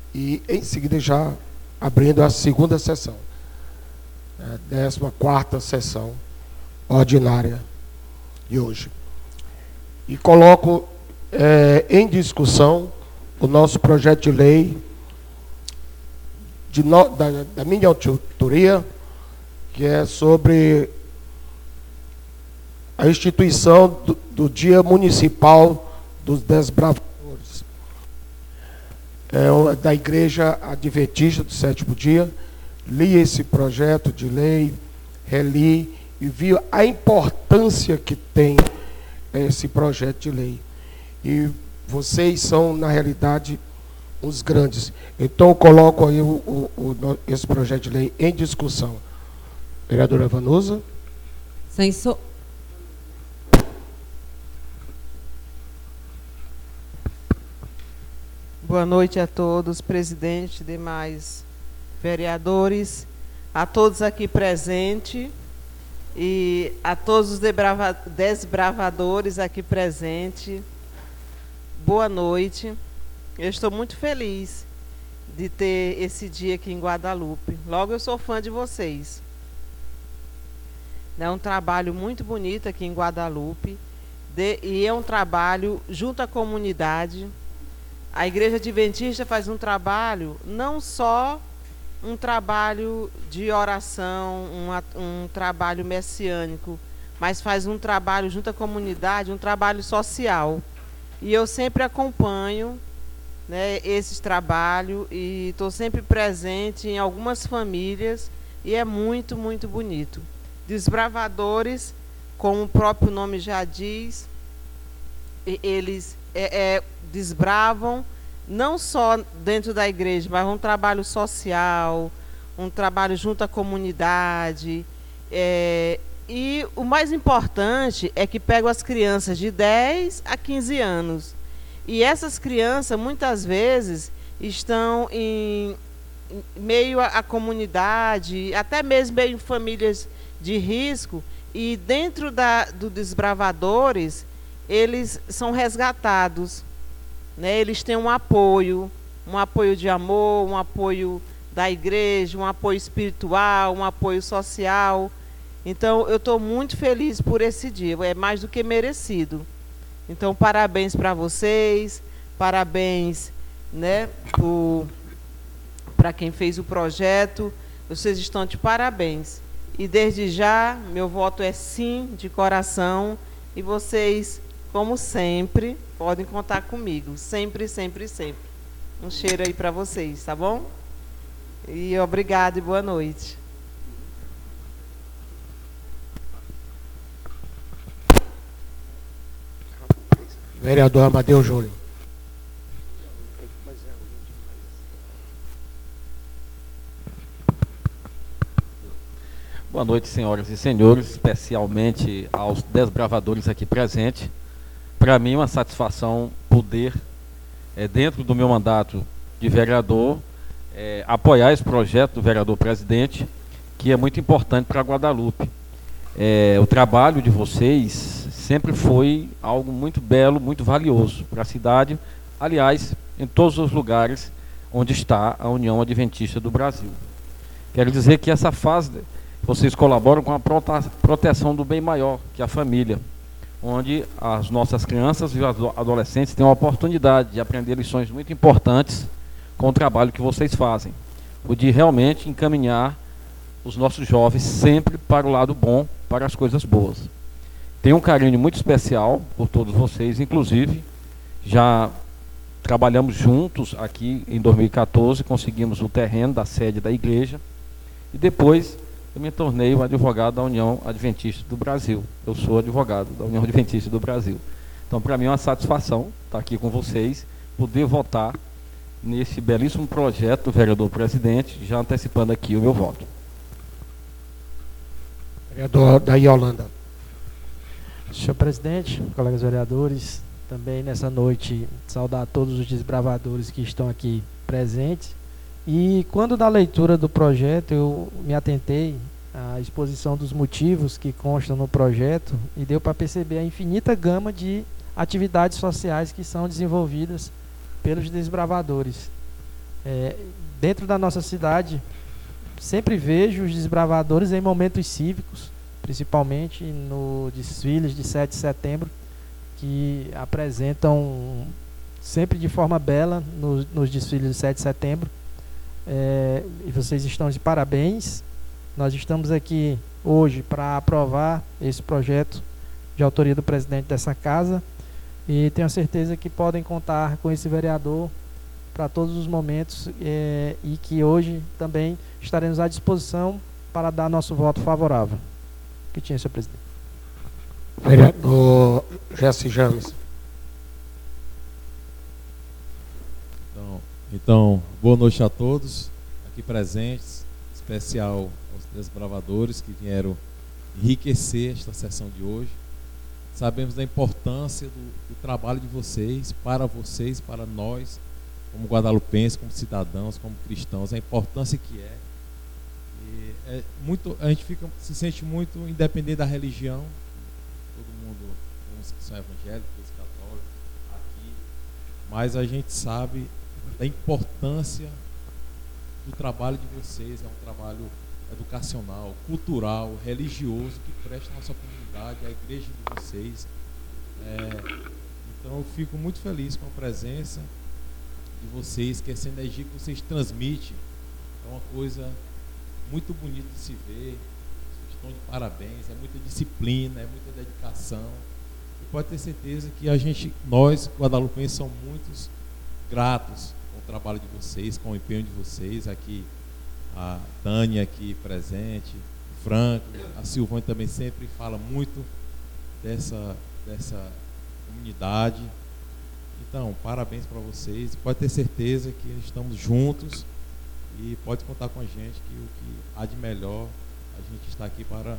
e, em seguida, já abrindo a segunda sessão, a 14ª sessão ordinária de hoje. E coloco em discussão o nosso projeto de lei da minha autoria, que é sobre a instituição do Dia Municipal dos Desbravadores. Da Igreja Adventista do Sétimo Dia. Li esse projeto de lei, reli e vi a importância que tem esse projeto de lei. E vocês são, na realidade, os grandes. Então, eu coloco aí esse projeto de lei em discussão. Vereadora Vanusa. Boa noite a todos, presidente, demais vereadores, a todos aqui presentes e a todos os desbravadores aqui presentes. Boa noite. Eu estou muito feliz de ter esse dia aqui em Guadalupe. Logo, eu sou fã de vocês. É um trabalho muito bonito aqui em Guadalupe e é um trabalho junto à comunidade. A Igreja Adventista faz um trabalho, não só um trabalho de oração, um trabalho messiânico, mas faz um trabalho junto à comunidade, um trabalho social. E eu sempre acompanho, né, esse trabalho e estou sempre presente em algumas famílias e é muito, muito bonito. Desbravadores, como o próprio nome já diz, eles desbravam não só dentro da igreja, mas um trabalho social, um trabalho junto à comunidade. E o mais importante é que pegam as crianças de 10 a 15 anos. E essas crianças, muitas vezes, estão em meio à comunidade, até mesmo meio em famílias de risco, e dentro do Desbravadores, eles são resgatados, né? Eles têm um apoio de amor, um apoio da igreja, um apoio espiritual, um apoio social. Então, eu estou muito feliz por esse dia, é mais do que merecido. Então, parabéns para vocês, parabéns, né, para quem fez o projeto, vocês estão de parabéns. E desde já, meu voto é sim, de coração, e vocês, como sempre, podem contar comigo, sempre, sempre, sempre. Um cheiro aí para vocês, tá bom? E obrigado e boa noite. Vereador Amadeu Júnior. Boa noite, senhoras e senhores, especialmente aos desbravadores aqui presentes. Para mim, uma satisfação poder, dentro do meu mandato de vereador, apoiar esse projeto do vereador presidente, que é muito importante para Guadalupe. O trabalho de vocês sempre foi algo muito belo, muito valioso para a cidade, aliás, em todos os lugares onde está a União Adventista do Brasil. Quero dizer que essa fase, vocês colaboram com a proteção do bem maior, que é a família, onde as nossas crianças e os adolescentes têm a oportunidade de aprender lições muito importantes com o trabalho que vocês fazem, o de realmente encaminhar os nossos jovens sempre para o lado bom, para as coisas boas. Tenho um carinho muito especial por todos vocês, inclusive já trabalhamos juntos aqui em 2014, conseguimos o terreno da sede da igreja e depois eu me tornei um advogado da União Adventista do Brasil. Eu sou advogado da União Adventista do Brasil. Então, para mim é uma satisfação estar aqui com vocês, poder votar nesse belíssimo projeto do vereador presidente, já antecipando aqui o meu voto. Vereador da Yolanda. Senhor presidente, colegas vereadores, também nessa noite saudar todos os desbravadores que estão aqui presentes. E quando da leitura do projeto eu me atentei à exposição dos motivos que constam no projeto e deu para perceber a infinita gama de atividades sociais que são desenvolvidas pelos desbravadores. Dentro da nossa cidade, sempre vejo os desbravadores em momentos cívicos, principalmente no desfiles de 7 de setembro, que apresentam sempre de forma bela nos desfiles de 7 de setembro. E vocês estão de parabéns. Nós estamos aqui hoje para aprovar esse projeto de autoria do presidente dessa casa e tenho certeza que podem contar com esse vereador para todos os momentos e que hoje também estaremos à disposição para dar nosso voto favorável. Que tinha, senhor presidente. Vereador Jesse James. Então, boa noite a todos aqui presentes, em especial aos desbravadores que vieram enriquecer esta sessão de hoje. Sabemos da importância do trabalho de vocês, para nós, como guadalupenses, como cidadãos, como cristãos, a importância que é. E a gente se sente muito independente da religião, todo mundo, uns que são evangélicos, outros católicos, aqui, mas a gente sabe da importância do trabalho de vocês. É um trabalho educacional, cultural, religioso, que presta à nossa comunidade, à igreja de vocês. Então eu fico muito feliz com a presença de vocês, que essa energia que vocês transmitem é uma coisa muito bonita de se ver. Vocês estão de parabéns, é muita disciplina, é muita dedicação. E pode ter certeza que nós, guadalupenses, somos muito gratos com o trabalho de vocês, com o empenho de vocês. Aqui a Tânia aqui presente, o Franco, a Silvânia também sempre fala muito dessa comunidade. Então, parabéns para vocês. Pode ter certeza que estamos juntos e pode contar com a gente que o que há de melhor a gente está aqui para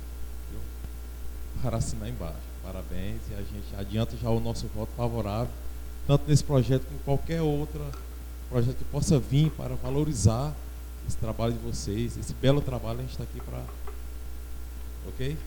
assinar embaixo. Parabéns, e a gente adianta já o nosso voto favorável, tanto nesse projeto como qualquer outro projeto que possa vir para valorizar esse trabalho de vocês, esse belo trabalho. A gente está aqui para... Ok?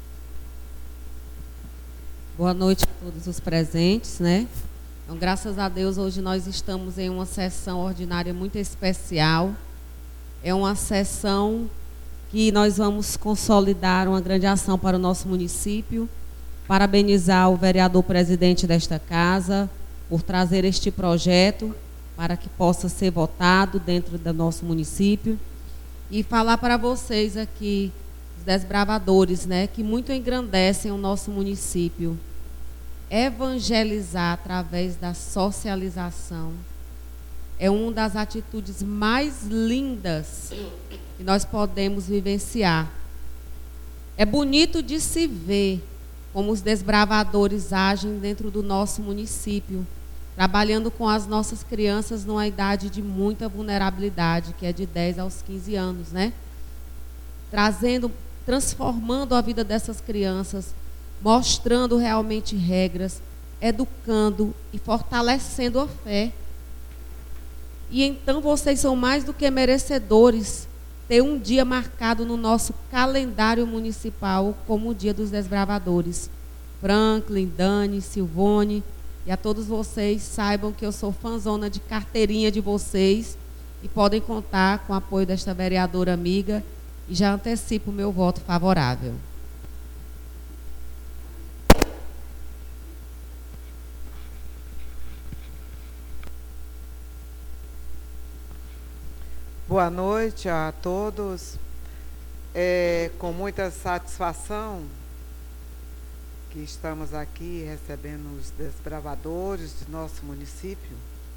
Boa noite a todos os presentes, né? Então, graças a Deus, hoje nós estamos em uma sessão ordinária muito especial. É uma sessão que nós vamos consolidar uma grande ação para o nosso município. Parabenizar o vereador presidente desta casa por trazer este projeto para que possa ser votado dentro do nosso município. E falar para vocês aqui, os desbravadores, né, que muito engrandecem o nosso município. Evangelizar através da socialização é uma das atitudes mais lindas que nós podemos vivenciar. É bonito de se ver como os desbravadores agem dentro do nosso município, trabalhando com as nossas crianças numa idade de muita vulnerabilidade, que é de 10 aos 15 anos, né? Transformando a vida dessas crianças, mostrando realmente regras, educando e fortalecendo a fé. E então vocês são mais do que merecedores ter um dia marcado no nosso calendário municipal como o Dia dos Desbravadores. Franklin, Dani, Silvone, e a todos vocês, saibam que eu sou fãzona de carteirinha de vocês e podem contar com o apoio desta vereadora amiga, e já antecipo o meu voto favorável. Boa noite a todos. Com muita satisfação que estamos aqui recebendo os desbravadores de nosso município,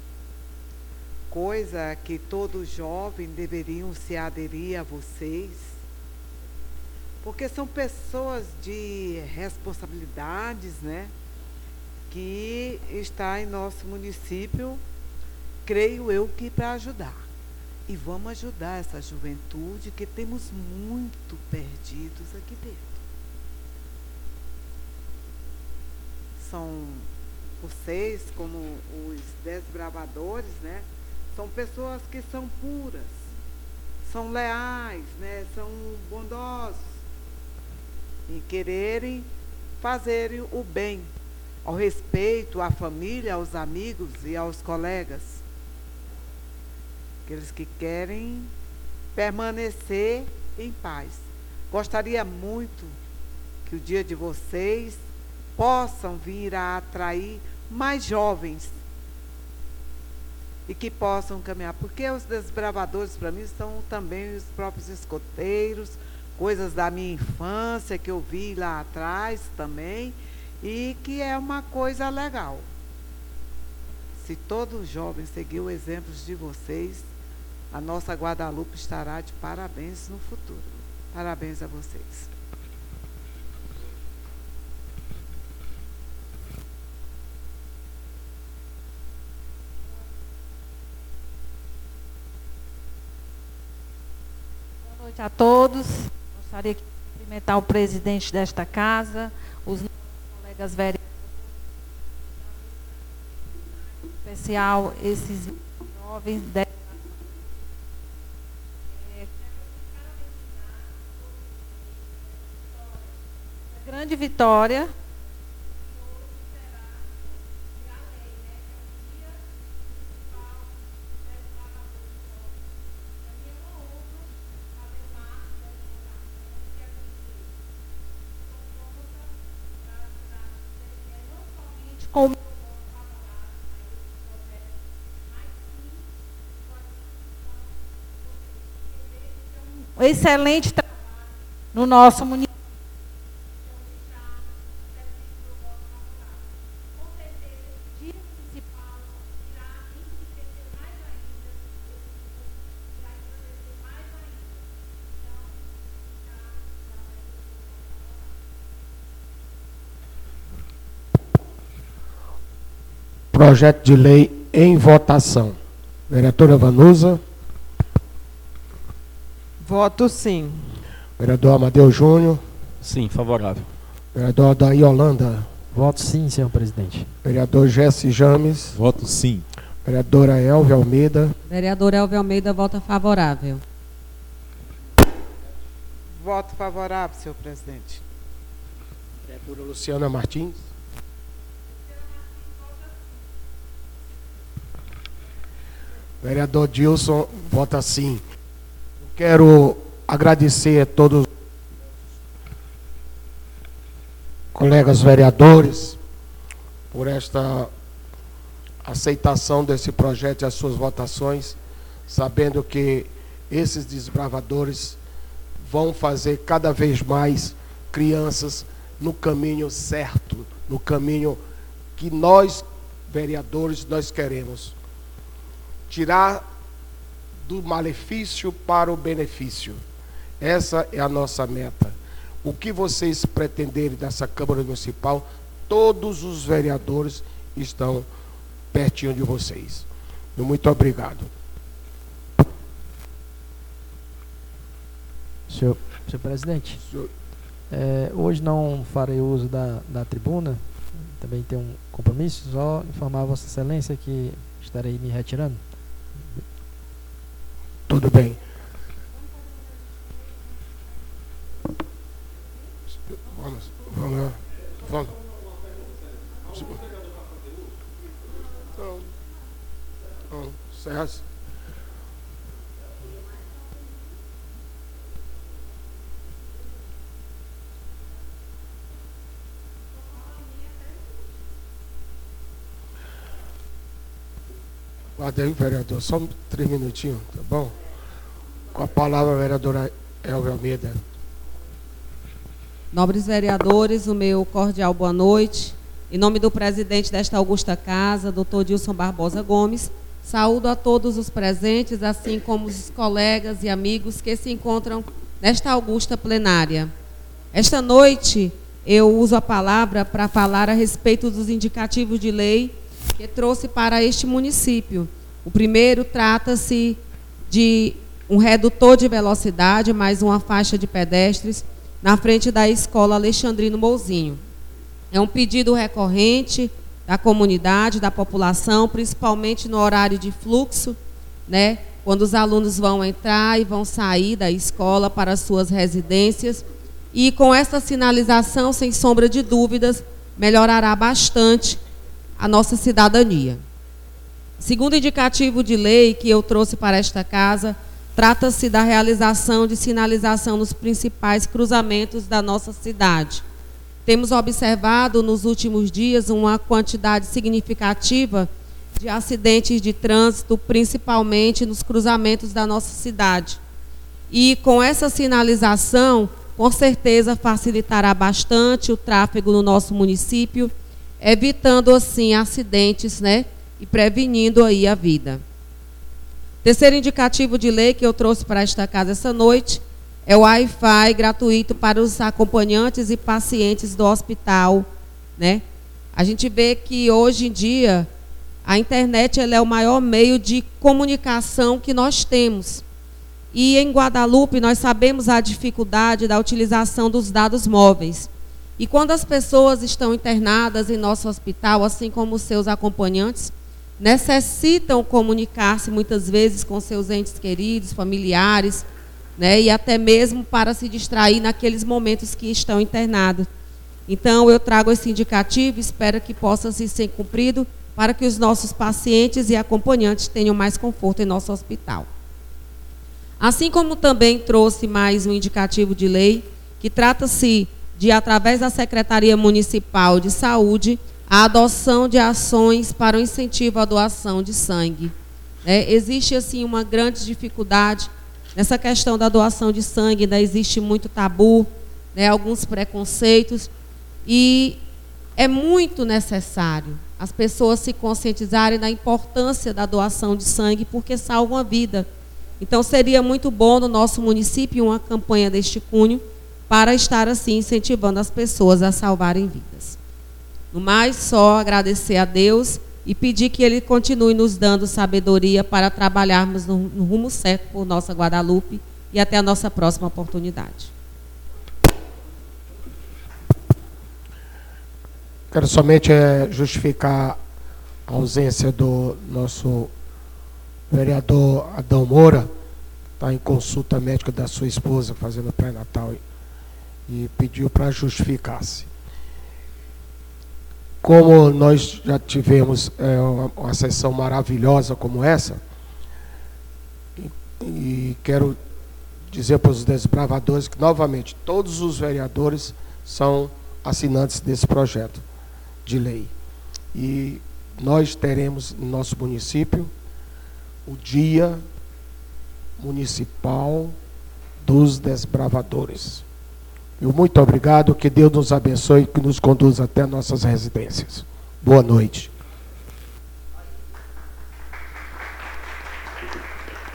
coisa que todos jovens deveriam se aderir a vocês, porque são pessoas de responsabilidades, né, que está em nosso município, creio eu que para ajudar. E vamos ajudar essa juventude, que temos muito perdidos aqui dentro. São vocês, como os desbravadores, né? São pessoas que são puras, são leais, né? São bondosos em quererem fazerem o bem, ao respeito à família, aos amigos e aos colegas. aqueles que querem permanecer em paz. Gostaria muito que o dia de vocês possam vir a atrair mais jovens e que possam caminhar, porque os desbravadores para mim são também os próprios escoteiros, coisas da minha infância que eu vi lá atrás também, e que é uma coisa legal. Se todos os jovens seguir o exemplo de vocês, a nossa Guadalupe estará de parabéns no futuro. Parabéns a vocês. Boa noite a todos. Gostaria de cumprimentar o presidente desta casa, os colegas vereadores, em especial esses jovens grande vitória. Um excelente trabalho no nosso município. Projeto de lei em votação. Vereadora Vanusa. Voto sim. Vereador Amadeu Júnior. Sim, favorável. Vereador Daí Holanda. Voto sim, senhor presidente. Vereador Jesse James. Voto sim. Vereadora Elvia Almeida. Vereadora Elvia Almeida vota favorável. Voto favorável, senhor presidente. Vereadora Luciana Martins. Vereador Dilson, vota sim. Quero agradecer a todos os colegas vereadores por esta aceitação desse projeto e as suas votações, sabendo que esses desbravadores vão fazer cada vez mais crianças no caminho certo, no caminho que nós, vereadores, nós queremos. Tirar do malefício para o benefício. Essa é a nossa meta. O que vocês pretenderem dessa Câmara Municipal, todos os vereadores estão pertinho de vocês. Muito obrigado. Senhor presidente, hoje não farei uso da tribuna, também tenho um compromisso, só informar a Vossa Excelência que estarei me retirando. Tudo bem. Vamos lá. Vamos. Não, certo. Guarda aí, vereador, só 3 minutinhos, tá bom? Com a palavra, a vereadora Elvia Almeida. Nobres vereadores, o meu cordial boa noite. Em nome do presidente desta augusta casa, doutor Dilson Barbosa Gomes, saúdo a todos os presentes, assim como os colegas e amigos que se encontram nesta augusta plenária. Esta noite, eu uso a palavra para falar a respeito dos indicativos de lei que trouxe para este município. O primeiro trata-se de um redutor de velocidade, mais uma faixa de pedestres, na frente da escola Alexandrino Mouzinho. É um pedido recorrente da comunidade, da população, principalmente no horário de fluxo, né, quando os alunos vão entrar e vão sair da escola para as suas residências. E com essa sinalização, sem sombra de dúvidas, melhorará bastante a nossa cidadania. Segundo indicativo de lei que eu trouxe para esta casa, trata-se da realização de sinalização nos principais cruzamentos da nossa cidade. Temos observado nos últimos dias uma quantidade significativa de acidentes de trânsito, principalmente nos cruzamentos da nossa cidade. E com essa sinalização, com certeza facilitará bastante o tráfego no nosso município, evitando assim acidentes, né, e prevenindo aí a vida. Terceiro indicativo de lei que eu trouxe para esta casa essa noite é o Wi-Fi gratuito para os acompanhantes e pacientes do hospital, né? A gente vê que hoje em dia a internet ela é o maior meio de comunicação que nós temos. E em Guadalupe nós sabemos a dificuldade da utilização dos dados móveis. E quando as pessoas estão internadas em nosso hospital, assim como os seus acompanhantes, necessitam comunicar-se muitas vezes com seus entes queridos, familiares, né, e até mesmo para se distrair naqueles momentos que estão internados. Então, eu trago esse indicativo, espero que possa ser cumprido para que os nossos pacientes e acompanhantes tenham mais conforto em nosso hospital. Assim como também trouxe mais um indicativo de lei, que trata-se de, através da Secretaria Municipal de Saúde, a adoção de ações para o incentivo à doação de sangue. Existe, assim, uma grande dificuldade nessa questão da doação de sangue, ainda existe muito tabu, né, alguns preconceitos, e é muito necessário as pessoas se conscientizarem da importância da doação de sangue, porque salvam a vida. Então, seria muito bom no nosso município uma campanha deste cunho para estar, assim, incentivando as pessoas a salvarem vidas. No mais, só agradecer a Deus e pedir que Ele continue nos dando sabedoria para trabalharmos no rumo certo por nossa Guadalupe e até a nossa próxima oportunidade. Quero somente justificar a ausência do nosso vereador Adão Moura, que está em consulta médica da sua esposa, fazendo pré-natal, e pediu para justificar-se. Como nós já tivemos uma sessão maravilhosa como essa, e quero dizer para os desbravadores que, novamente, todos os vereadores são assinantes desse projeto de lei. E nós teremos no nosso município o Dia Municipal dos Desbravadores. Muito obrigado, que Deus nos abençoe e que nos conduza até nossas residências. Boa noite.